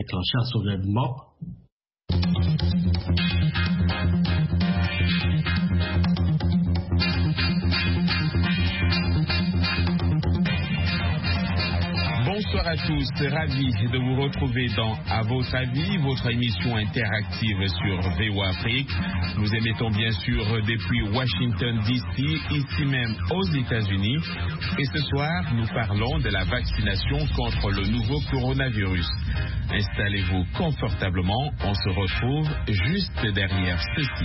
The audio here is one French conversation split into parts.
déclencher un soulèvement. Bonsoir à tous, ravi de vous retrouver dans À votre avis, votre émission interactive sur VOA Afrique. Nous émettons bien sûr depuis Washington DC, ici même aux États-Unis. Et ce soir, nous parlons de la vaccination contre le nouveau coronavirus. Installez-vous confortablement, on se retrouve juste derrière ceci.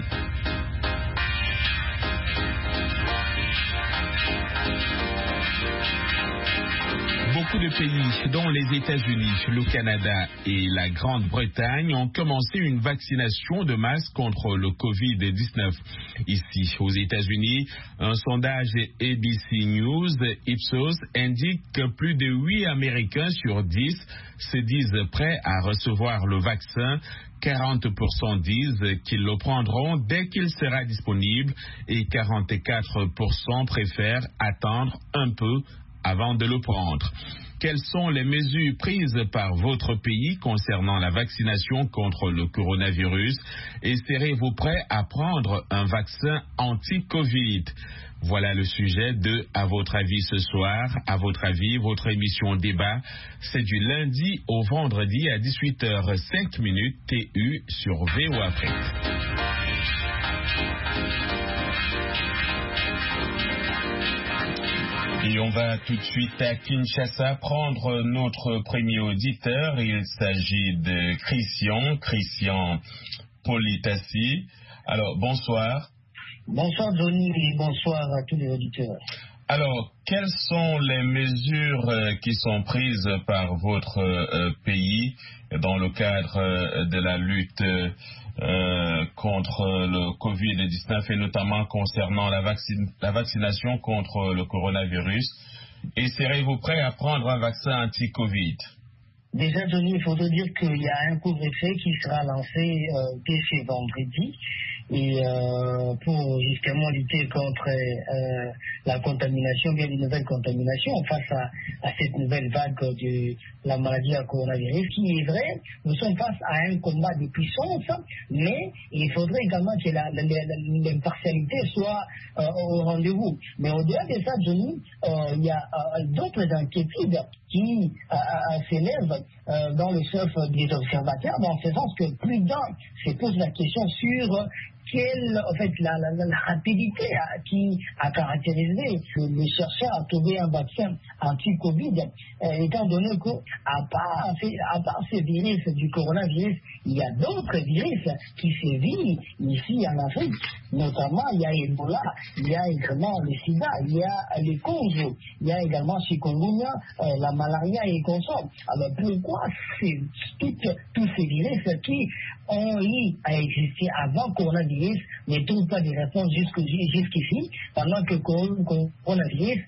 Beaucoup de pays, dont les États-Unis, le Canada et la Grande-Bretagne, ont commencé une vaccination de masse contre le Covid-19. Ici, aux États-Unis, un sondage ABC News Ipsos indique que plus de 8 Américains sur 10 se disent prêts à recevoir le vaccin. 40% disent qu'ils le prendront dès qu'il sera disponible et 44% préfèrent attendre un peu avant de le prendre. Quelles sont les mesures prises par votre pays concernant la vaccination contre le coronavirus et serez-vous prêt à prendre un vaccin anti-Covid? Voilà le sujet de À votre avis ce soir. À votre avis, votre émission débat, c'est du lundi au vendredi à 18h05 TU sur VOA Afrique. Et on va tout de suite à Kinshasa prendre notre premier auditeur. Il s'agit de Christian Politassi. Alors, bonsoir. Bonsoir Johnny et bonsoir à tous les auditeurs. Alors, quelles sont les mesures qui sont prises par votre pays dans le cadre de la lutte contre le Covid-19 et notamment concernant la vaccination contre le coronavirus? Et serez-vous prêt à prendre un vaccin anti-Covid? Déjà, Johnny, il faudrait dire qu'il y a un couvre-feu qui sera lancé dès ce vendredi et pour justement lutter contre la contamination, bien une nouvelle contamination face à cette nouvelle vague de la maladie à coronavirus, qui est vrai, nous sommes face à un combat de puissance, mais il faudrait également que l'impartialité soit au rendez-vous. Mais au-delà de ça, Johnny, il y a d'autres inquiétudes qui s'élèvent dans le chef des observateurs, dans ce sens que plus d'un se pose la question sur quelle, en fait, la rapidité qui a caractérisé le chercheur à trouver un vaccin anti-Covid, étant donné qu'à part ce virus du coronavirus, il y a d'autres virus qui sévissent ici en Afrique. Notamment, il y a Ebola, il y a également le sida, il y a le Congo, il y a également chikungunya, la malaria et consorts. Alors pourquoi tous ces virus qui ont eu à exister avant coronavirus ne trouvent pas de réponse jusqu'ici, pendant que le coronavirus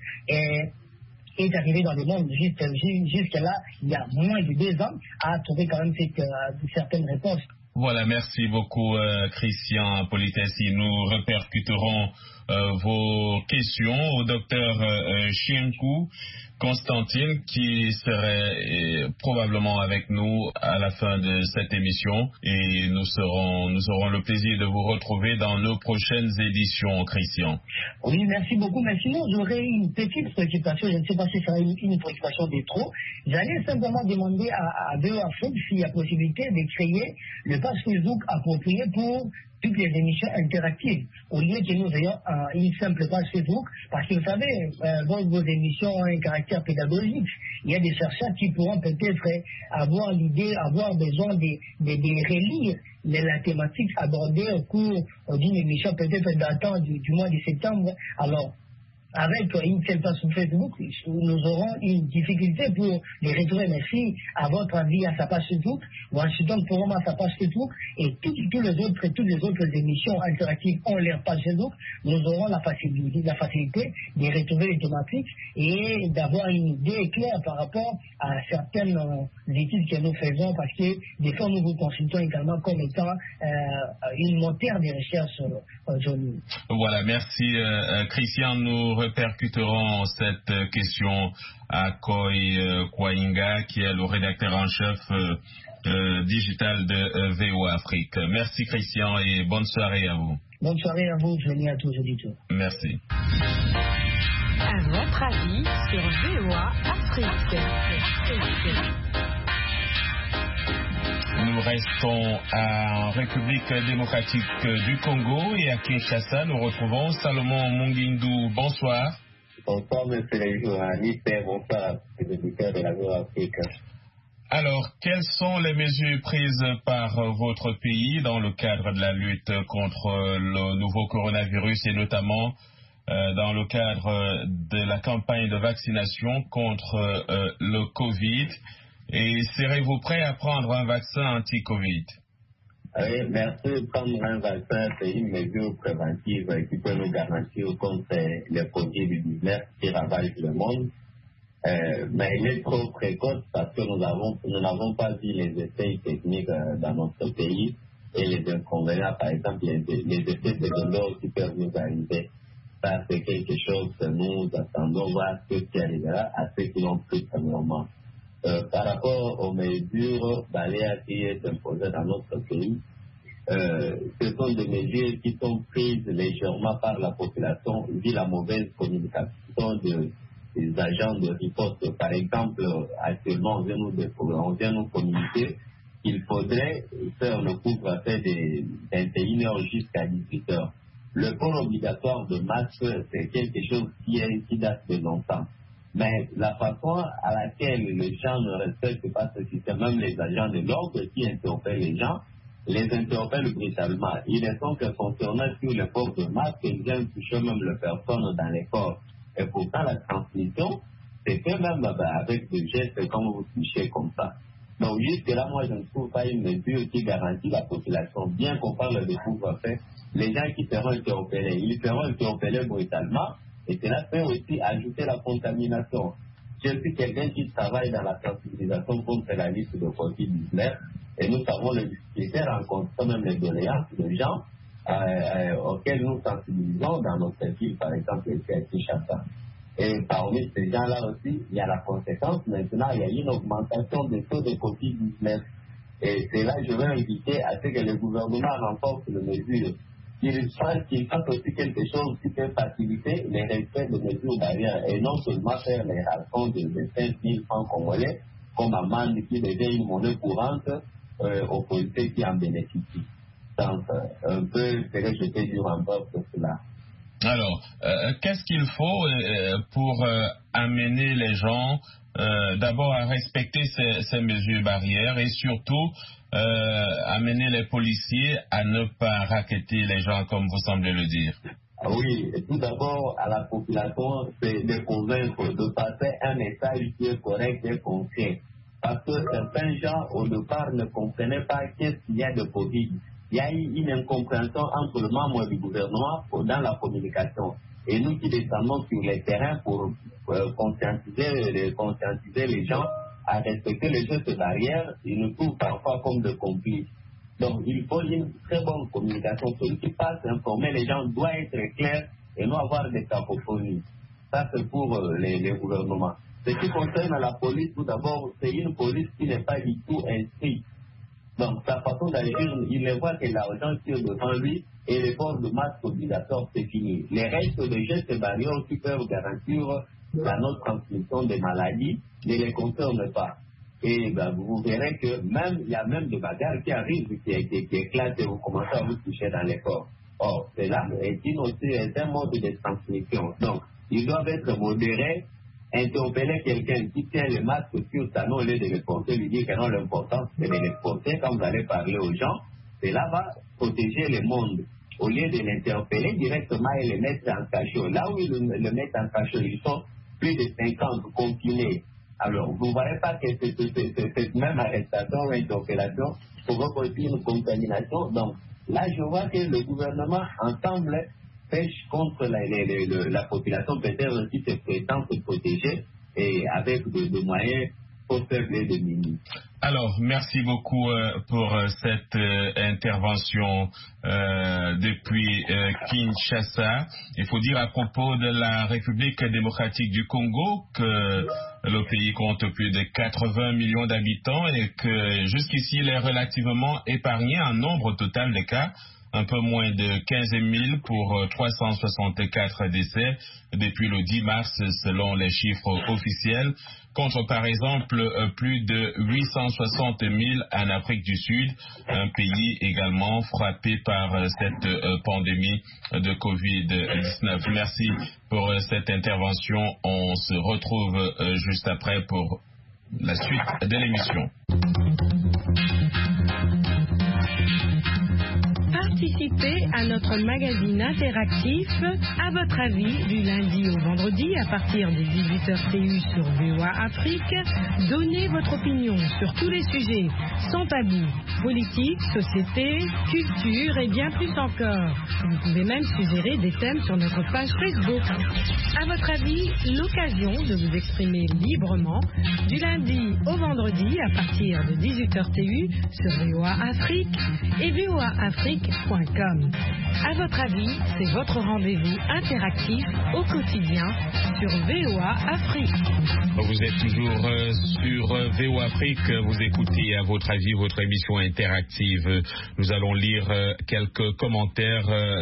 est arrivé dans le monde jusque-là, il y a moins de 2 ans, à trouver quand même certaines réponses. Voilà, merci beaucoup Christian Politassi. Nous répercuterons vos questions au docteur Chienkou Constantine qui serait probablement avec nous à la fin de cette émission et nous aurons le plaisir de vous retrouver dans nos prochaines éditions, Christian. Oui, merci beaucoup. Mais sinon, j'aurais une petite préoccupation. Je ne sais pas si ça sera une préoccupation de trop. J'allais simplement demander à VOA Afrique s'il y a possibilité de créer le page Facebook approprié pour toutes les émissions interactives, au lieu que nous ayons une simple page Facebook, parce que vous savez, vos émissions ont un caractère pédagogique. Il y a des chercheurs qui pourront peut-être avoir besoin de relire la thématique abordée au cours d'une émission peut-être datant du mois de septembre. Alors, avec une seule page sur Facebook, nous aurons une difficulté pour les retrouver. Mais si, à votre avis, à sa page Facebook, Washington Forum à sa page Facebook, et toutes les autres émissions interactives ont leur page Facebook, nous aurons la facilité de retrouver les thématiques et d'avoir une idée claire par rapport à certaines études que nous faisons, parce que des fois, nous vous consultons également comme étant une moteur de recherche, Johnny. Voilà, merci Christian. Nous répercuterons cette question à Koi Kwainga, qui est le rédacteur en chef digital de VOA Afrique. Merci Christian et bonne soirée à vous. Bonne soirée à vous, Johnny, à tous les auditeurs. Merci. Un autre avis sur VOA Afrique. Nous restons en République démocratique du Congo et à Kinshasa, nous retrouvons Salomon Mungindu. Bonsoir. Bonsoir, M. le journaliste, et bonsoir aux auditeurs de la VOA Afrique. Alors, quelles sont les mesures prises par votre pays dans le cadre de la lutte contre le nouveau coronavirus et notamment dans le cadre de la campagne de vaccination contre le Covid? Et serez-vous prêt à prendre un vaccin anti-Covid? Oui, merci. Prendre un vaccin, c'est une mesure préventive qui peut nous garantir contre le Covid-19 qui ravage le monde. Mais il est trop précoce parce que nous n'avons pas vu les essais techniques dans notre pays et les inconvénients, par exemple, les effets secondaires qui peuvent nous arriver. Ça, c'est quelque chose que nous attendons voir ce qui arrivera à ceux qui l'ont pris premièrement. Par rapport aux mesures barrières qui sont imposées dans notre pays, ce sont des mesures qui sont prises légèrement par la population vu la mauvaise communication des agents de riposte. Par exemple, actuellement, on vient nous communiquer qu'il faudrait faire le couvre-feu de 21h jusqu'à 18h. Le port obligatoire de masque, c'est quelque chose qui date de longtemps. Mais la façon à laquelle les gens ne respectent pas ce système, même les agents de l'ordre qui interpellent les gens, les interpellent brutalement. Ils ne sont que concernés sur le port de masque et ils viennent toucher même les personnes dans les corps. Et pourtant, la transmission, c'est que même avec des gestes comme vous touchez comme ça. Donc jusque-là, moi, je ne trouve pas une mesure qui garantit la population. Bien qu'on parle de couvre-feu, les gens qui seront interpellés, ils seront interpellés brutalement. Et cela peut aussi ajouter la contamination. Je suis quelqu'un qui travaille dans la sensibilisation contre la liste de Covid-19 et nous savons les difficultés rencontrant même les doléances des gens auxquels nous sensibilisons dans notre ville, par exemple, ici à Kinshasa. Et parmi ces gens-là aussi, il y a la conséquence. Maintenant, il y a une augmentation des taux de Covid-19. Et c'est là que je veux inviter à ce que le gouvernement renforce les mesures. Qu'il fasse aussi quelque chose qui peut faciliter les respects de mesures barrières et non seulement faire les rançons de 5 000 francs congolais comme amende qui devient une monnaie courante aux policiers qui en bénéficient. Donc, un peu ce que je peux dire en bref sur cela. Alors, qu'est-ce qu'il faut pour amener les gens d'abord à respecter ces mesures barrières et surtout amener les policiers à ne pas racketter les gens comme vous semblez le dire? Oui, tout d'abord à la population, c'est de convaincre, de passer un message qui est correct et concret. Parce que certains gens au départ ne comprenaient pas qu'est-ce qu'il y a de Covid. Il y a eu une incompréhension entre le membre du gouvernement dans la communication. Et nous qui descendons sur les terrains pour conscientiser les gens à respecter les gestes barrières, ils nous trouvent parfois comme des complices. Donc il faut une très bonne communication. Celui qui passe informer les gens doit être clair et non avoir des cacophonies. Ça c'est pour les gouvernements. Ce qui concerne la police, tout d'abord, c'est une police qui n'est pas du tout inscrite. Donc, sa façon d'agir, il ne voit que l'argent qui est devant lui et le port de masque obligatoire, c'est fini. Les restes de gestes barrières qui peuvent garantir la non-transmission des maladies ne les concernent pas. Et vous verrez que il y a même des bagarres qui arrivent, qui éclatent et vous commencez à vous toucher dans les corps. Or, cela est un mode de transmission. Donc, ils doivent être modérés. Interpeller quelqu'un qui tient le masque sur sa main au lieu de le porter, lui dire que non, l'important c'est de le porter quand vous allez parler aux gens, cela va protéger le monde. Au lieu de l'interpeller directement et le mettre en cachot. Là où ils le mettent en cachot, ils sont plus de 50 confinés. Alors, vous ne voyez pas que cette même arrestation ou interpellation provoque aussi une contamination. Donc, là, je vois que le gouvernement, ensemble, pêche contre la population, peut-être aussi se prétend se protéger et avec des moyens trop faible et démunie. Alors, merci beaucoup pour cette intervention depuis Kinshasa. Il faut dire à propos de la République démocratique du Congo que le pays compte plus de 80 millions d'habitants et que jusqu'ici il est relativement épargné en nombre total de cas. Un peu moins de 15 000 pour 364 décès depuis le 10 mars selon les chiffres officiels, contre par exemple plus de 860 000 en Afrique du Sud, un pays également frappé par cette pandémie de Covid-19. Merci pour cette intervention. On se retrouve juste après pour la suite de l'émission. Participez à notre magazine interactif À votre avis du lundi au vendredi à partir des 18h TU sur VOA Afrique. Donnez votre opinion sur tous les sujets sans tabou, politique, société, culture et bien plus encore. Vous pouvez même suggérer des thèmes sur notre page Facebook. À votre avis, l'occasion de vous exprimer librement du lundi au vendredi à partir de 18h TU sur VOA Afrique et voaafrique.com. À votre avis, c'est votre rendez-vous interactif au quotidien sur VOA Afrique. Vous êtes toujours sur VOA Afrique, vous écoutez à votre avis votre émission interactive. Nous allons lire quelques commentaires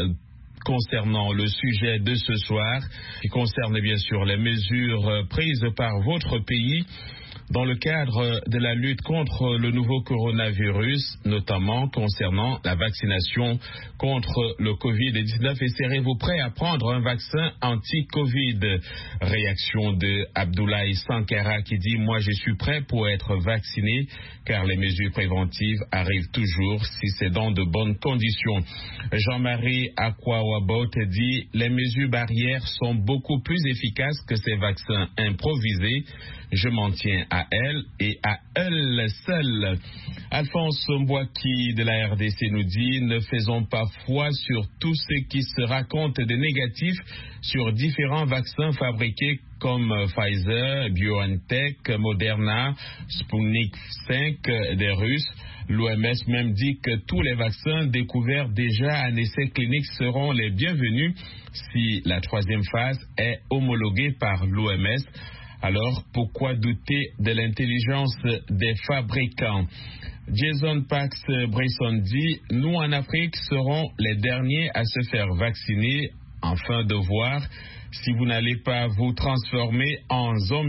concernant le sujet de ce soir, qui concerne bien sûr les mesures prises par votre pays dans le cadre de la lutte contre le nouveau coronavirus, notamment concernant la vaccination contre le Covid-19. Et serez-vous prêt à prendre un vaccin anti-Covid? Réaction de Abdoulaye Sankara qui dit « Moi, je suis prêt pour être vacciné car les mesures préventives arrivent toujours si c'est dans de bonnes conditions. » Jean-Marie Akwawabot dit « Les mesures barrières sont beaucoup plus efficaces que ces vaccins improvisés. Je m'en tiens à elle et à elle seule. » Alphonse Mbouaki de la RDC nous dit « Ne faisons pas foi sur tout ce qui se raconte de négatif sur différents vaccins fabriqués comme Pfizer, BioNTech, Moderna, Sputnik 5 des Russes. L'OMS même dit que tous les vaccins découverts déjà en essai clinique seront les bienvenus si la troisième phase est homologuée par l'OMS. Alors, pourquoi douter de l'intelligence des fabricants? Jason Pax Bresson dit « Nous, en Afrique, serons les derniers à se faire vacciner afin de voir si vous n'allez pas vous transformer en zombie. »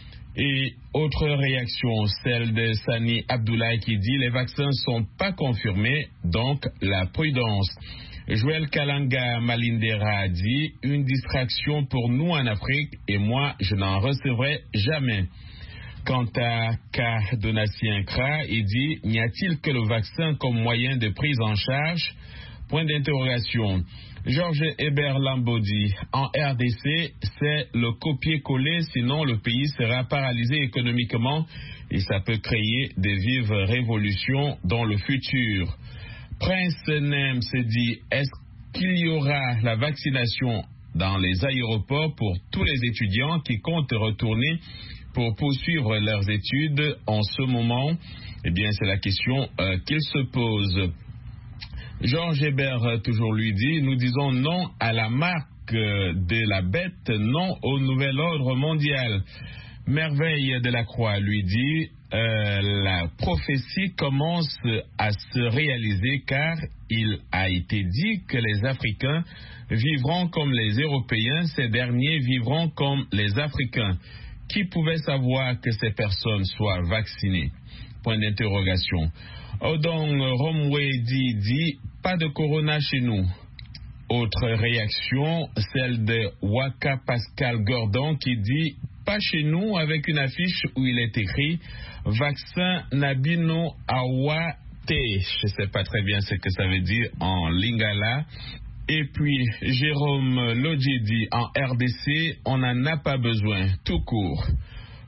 Et autre réaction, celle de Sani Abdoulaye qui dit « Les vaccins ne sont pas confirmés, donc la prudence. » Joël Kalanga Malindera dit « Une distraction pour nous en Afrique et moi, je n'en recevrai jamais. » Quant à K. Donatien Kra, il dit « N'y a-t-il que le vaccin comme moyen de prise en charge ?» Point d'interrogation. Georges Hébert Lambodi, en RDC, c'est le copier-coller, sinon le pays sera paralysé économiquement et ça peut créer des vives révolutions dans le futur. Prince Nem se dit, est-ce qu'il y aura la vaccination dans les aéroports pour tous les étudiants qui comptent retourner pour poursuivre leurs études en ce moment? Eh bien, c'est la question qu'il se pose. Georges Hébert, toujours lui dit, nous disons non à la marque de la bête, non au nouvel ordre mondial. Merveille de la Croix lui dit, la prophétie commence à se réaliser car il a été dit que les Africains vivront comme les Européens, ces derniers vivront comme les Africains. Qui pouvait savoir que ces personnes soient vaccinées? Point d'interrogation. Odong Romwedi dit, pas de corona chez nous. Autre réaction, celle de Waka Pascal Gordon qui dit, pas chez nous, avec une affiche où il est écrit vaccin Nabino Awa T. Je ne sais pas très bien ce que ça veut dire en lingala. Et puis Jérôme Lodji dit en RDC, on n'en a pas besoin, tout court.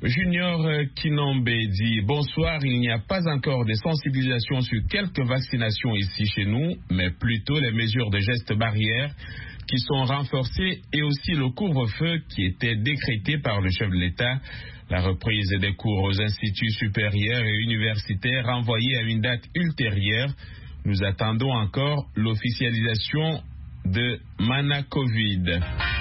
Junior Kinombe dit « Bonsoir, il n'y a pas encore de sensibilisation sur quelques vaccinations ici chez nous, mais plutôt les mesures de gestes barrières qui sont renforcées et aussi le couvre-feu qui était décrété par le chef de l'État. La reprise des cours aux instituts supérieurs et universitaires renvoyée à une date ultérieure. Nous attendons encore l'officialisation de Mana Covid. »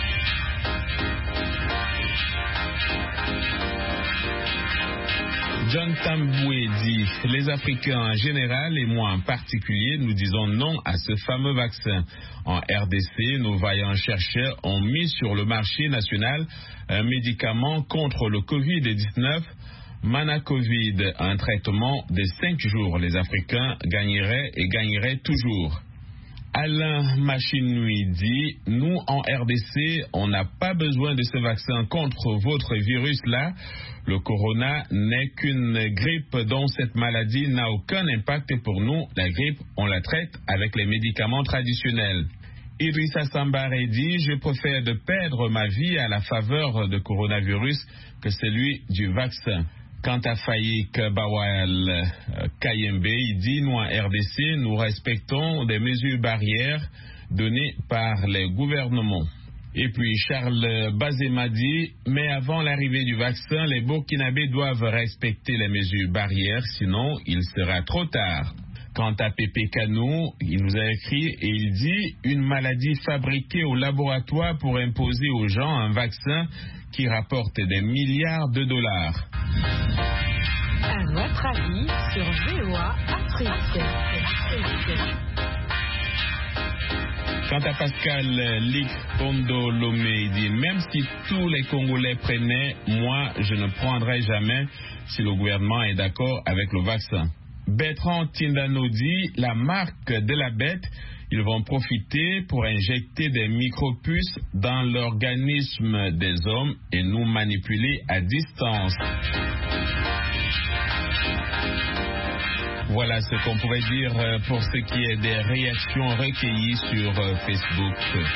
John Tamboué dit « Les Africains en général et moi en particulier, nous disons non à ce fameux vaccin. En RDC, nos vaillants chercheurs ont mis sur le marché national un médicament contre le Covid-19, Manacovid, un traitement de 5 jours. Les Africains gagneraient et gagneraient toujours. » Alain Machinui dit « Nous, en RDC, on n'a pas besoin de ce vaccin contre votre virus-là. Le corona n'est qu'une grippe dont cette maladie n'a aucun impact pour nous. La grippe, on la traite avec les médicaments traditionnels. » Idrissa Sambare dit « Je préfère de perdre ma vie à la faveur de coronavirus que celui du vaccin. » Quant à Faïk Bawal Kayembe, il dit « Nous en RDC, nous respectons des mesures barrières données par les gouvernements. » Et puis Charles Bazema dit « Mais avant l'arrivée du vaccin, les Burkinabés doivent respecter les mesures barrières, sinon il sera trop tard. » Quant à Pépé Kanou, il nous a écrit et il dit « Une maladie fabriquée au laboratoire pour imposer aux gens un vaccin qui rapporte des milliards de dollars. » À votre avis sur VOA Afrique. Quant à Pascal Lick Pondo Lomé, il dit « Même si tous les Congolais prenaient, moi je ne prendrai jamais si le gouvernement est d'accord avec le vaccin. » Bertrand Tindano dit « La marque de la bête, ils vont profiter pour injecter des micropuces dans l'organisme des hommes et nous manipuler à distance. » Voilà ce qu'on pouvait dire pour ce qui est des réactions recueillies sur Facebook.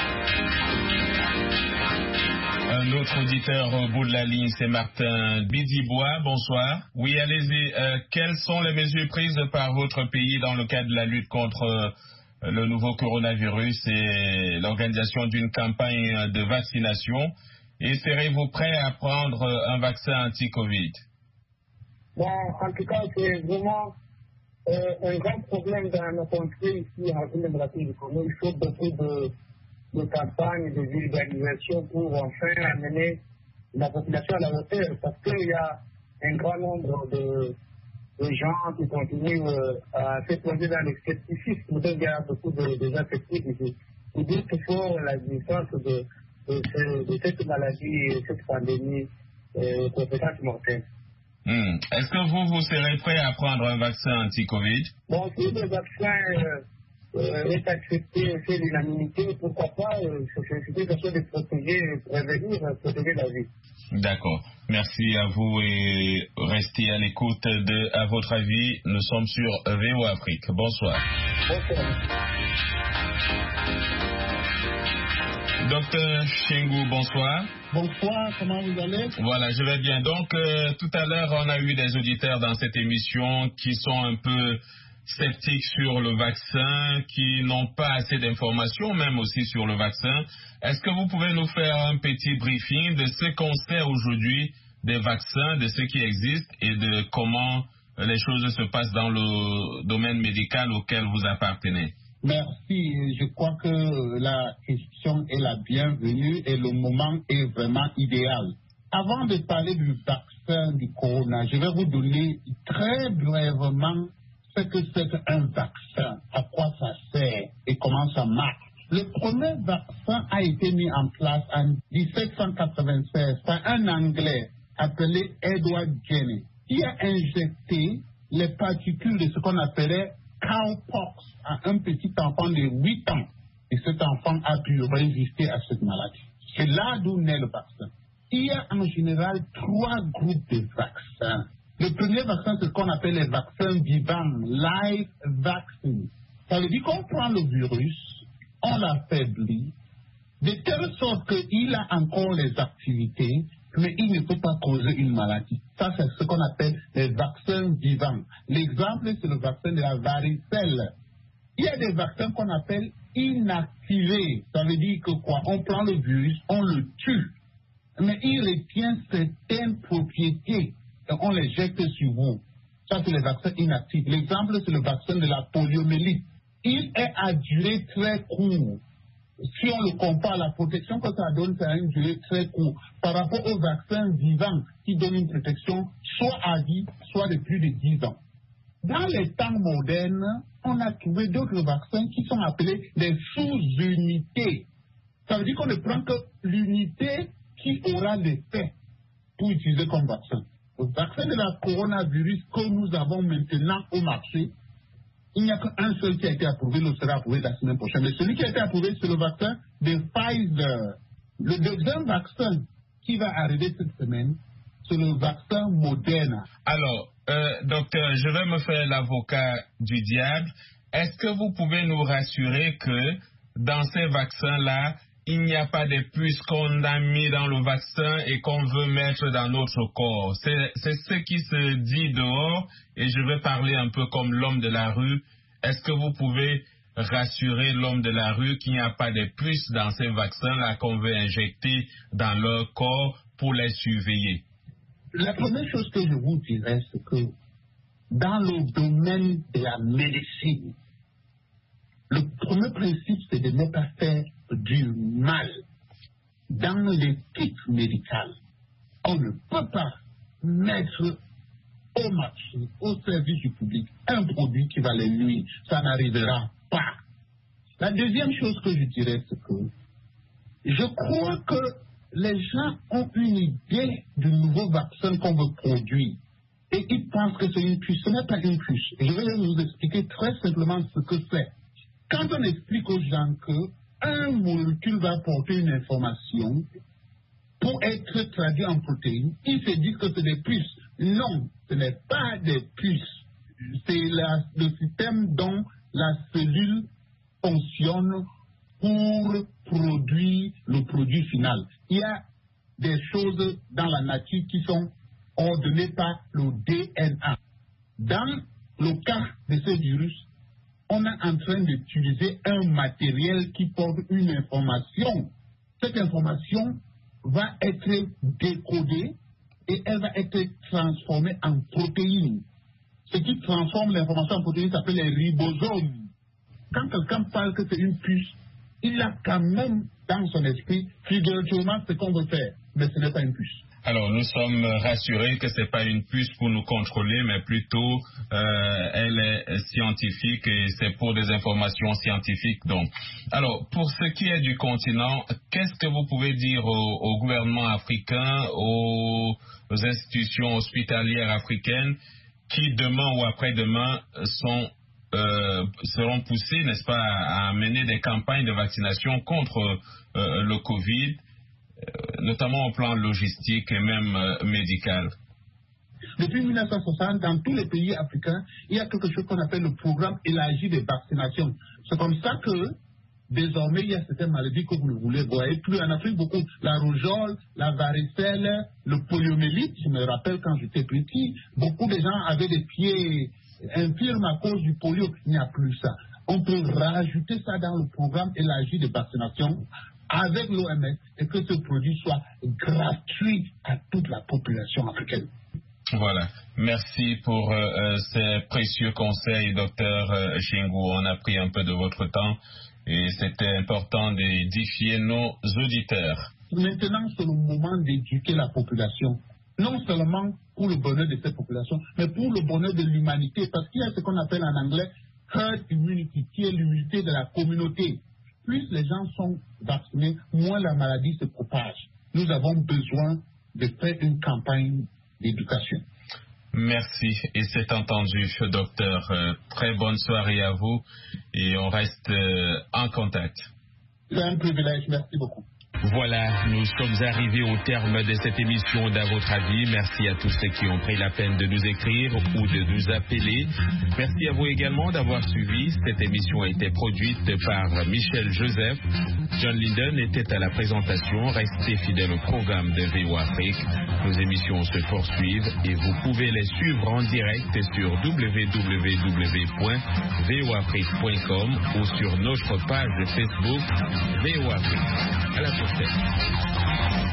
Un autre auditeur au bout de la ligne, c'est Martin Bidibois. Bonsoir. Oui, allez-y. Quelles sont les mesures prises par votre pays dans le cadre de la lutte contre le nouveau coronavirus et l'organisation d'une campagne de vaccination? Et serez-vous prêt à prendre un vaccin anti-Covid? Bon, en tout cas, c'est vraiment un grand problème dans notre pays ici en République démocratique du Congo. Il faut beaucoup de campagnes, de vulgarisation pour enfin amener la population à la hauteur, parce qu'il y a un grand nombre de gens qui continuent à se plonger dans le scepticisme. Donc il y a beaucoup de gens sceptiques ici. Ils disent qu'il faut l'existence de cette maladie, cette pandémie compétence mortelle. Est-ce que vous serez prêt à prendre un vaccin anti-Covid? Bon, si le vaccin est accepté, c'est l'unanimité, pourquoi pas, c'est une question de protéger, prévenir, protéger la vie. D'accord. Merci à vous et restez à l'écoute de À votre avis. Nous sommes sur VOA Afrique. Bonsoir. Bonsoir. Docteur Chengou, bonsoir. Bonsoir, comment vous allez? Voilà, je vais bien. Donc, tout à l'heure, on a eu des auditeurs dans cette émission qui sont un peu sceptiques sur le vaccin, qui n'ont pas assez d'informations, même aussi sur le vaccin. Est-ce que vous pouvez nous faire un petit briefing de ce qu'on sait aujourd'hui des vaccins, de ce qui existe et de comment les choses se passent dans le domaine médical auquel vous appartenez? Merci. Je crois que la question est la bienvenue et le moment est vraiment idéal. Avant de parler du vaccin du corona, je vais vous donner très brièvement ce que c'est un vaccin, à quoi ça sert et comment ça marche. Le premier vaccin a été mis en place en 1796 par un Anglais appelé Edward Jenner, qui a injecté les particules de ce qu'on appelait cowpox à un petit enfant de 8 ans. Et cet enfant a pu résister à cette maladie. C'est là d'où naît le vaccin. Il y a en général 3 groupes de vaccins. Le premier vaccin, c'est ce qu'on appelle les vaccins vivants, live vaccines. Ça veut dire qu'on prend le virus, on l'affaiblit, de telle sorte qu'il a encore les activités, mais il ne peut pas causer une maladie. Ça, c'est ce qu'on appelle les vaccins vivants. L'exemple, c'est le vaccin de la varicelle. Il y a des vaccins qu'on appelle inactivés. Ça veut dire que quoi? On prend le virus, on le tue, mais il retient certaines propriétés et on les jette sur vous. Ça, c'est les vaccins inactifs. L'exemple, c'est le vaccin de la poliomyélite. Il est à durée très courte. Si on le compare, la protection que ça donne, c'est à une durée très courte par rapport aux vaccins vivants qui donnent une protection soit à vie, soit de plus de 10 ans. Dans les temps modernes, on a trouvé d'autres vaccins qui sont appelés des sous-unités. Ça veut dire qu'on ne prend que l'unité qui aura l'effet pour utiliser comme vaccin. Le vaccin de la coronavirus que nous avons maintenant au marché, il n'y a qu'un seul qui a été approuvé, le sera approuvé la semaine prochaine. Mais celui qui a été approuvé, c'est le vaccin de Pfizer. Le deuxième vaccin qui va arriver cette semaine, c'est le vaccin Moderna. Alors, docteur, je vais me faire l'avocat du diable. Est-ce que vous pouvez nous rassurer que dans ces vaccins-là, il n'y a pas de puces qu'on a mis dans le vaccin et qu'on veut mettre dans notre corps? C'est ce qui se dit dehors, et je vais parler un peu comme l'homme de la rue. Est-ce que vous pouvez rassurer l'homme de la rue qu'il n'y a pas de puces dans ces vaccins-là qu'on veut injecter dans leur corps pour les surveiller? La première chose que je vous dirais, c'est que dans le domaine de la médecine, le premier principe, c'est de ne pas faire du mal. Dans l'éthique médicale, on ne peut pas mettre au marché, au service du public, un produit qui va les nuire. Ça n'arrivera pas. La deuxième chose que je dirais, c'est que je crois que les gens ont une idée du nouveau vaccin qu'on veut produire. Et ils pensent que c'est une puce. Ce n'est pas une puce. Je vais vous expliquer très simplement ce que c'est. Quand on explique aux gens qu'un molécule va porter une information pour être traduit en protéines, ils se disent que c'est des puces. Non, ce n'est pas des puces. C'est le système dont la cellule fonctionne pour produire le produit final. Il y a des choses dans la nature qui sont ordonnées par le DNA. Dans le cas de ce virus, on est en train d'utiliser un matériel qui porte une information. Cette information va être décodée et elle va être transformée en protéines. Ce qui transforme l'information en protéines s'appelle les ribosomes. Quand quelqu'un parle que c'est une puce, il a quand même dans son esprit figurativement ce qu'on veut faire, mais ce n'est pas une puce. Alors, nous sommes rassurés que ce n'est pas une puce pour nous contrôler, mais plutôt elle est scientifique et c'est pour des informations scientifiques. Donc, alors, pour ce qui est du continent, qu'est-ce que vous pouvez dire au gouvernement africain, aux institutions hospitalières africaines qui demain ou après-demain seront poussées, n'est-ce pas, à mener des campagnes de vaccination contre le Covid, notamment au plan logistique et même médical? Depuis 1960, dans tous les pays africains, il y a quelque chose qu'on appelle le programme élargi de vaccination. C'est comme ça que désormais, il y a certaines maladies que vous ne voulez voyez plus en Afrique beaucoup. La rougeole, la varicelle, le poliomyélite. Je me rappelle quand j'étais petit, beaucoup de gens avaient des pieds infirmes à cause du polio. Il n'y a plus ça. On peut rajouter ça dans le programme élargi de vaccination avec l'OMS et que ce produit soit gratuit à toute la population africaine. Voilà. Merci pour ces précieux conseils, docteur Shingou. On a pris un peu de votre temps et c'était important d'édifier nos auditeurs. Maintenant, c'est le moment d'éduquer la population. Non seulement pour le bonheur de cette population, mais pour le bonheur de l'humanité. Parce qu'il y a ce qu'on appelle en anglais herd immunity, qui est l'immunité de la communauté. Plus les gens sont vaccinés, moins la maladie se propage. Nous avons besoin de faire une campagne d'éducation. Merci et c'est entendu, docteur. Très bonne soirée à vous et on reste en contact. C'est un privilège, merci beaucoup. Voilà, nous sommes arrivés au terme de cette émission d'À votre avis. Merci à tous ceux qui ont pris la peine de nous écrire ou de nous appeler. Merci à vous également d'avoir suivi. Cette émission a été produite par Michel Joseph. John Linden était à la présentation. Restez fidèles au programme de VOA Afrique. Nos émissions se poursuivent et vous pouvez les suivre en direct sur www.voafrique.com ou sur notre page Facebook VOA Afrique. À la prochaine.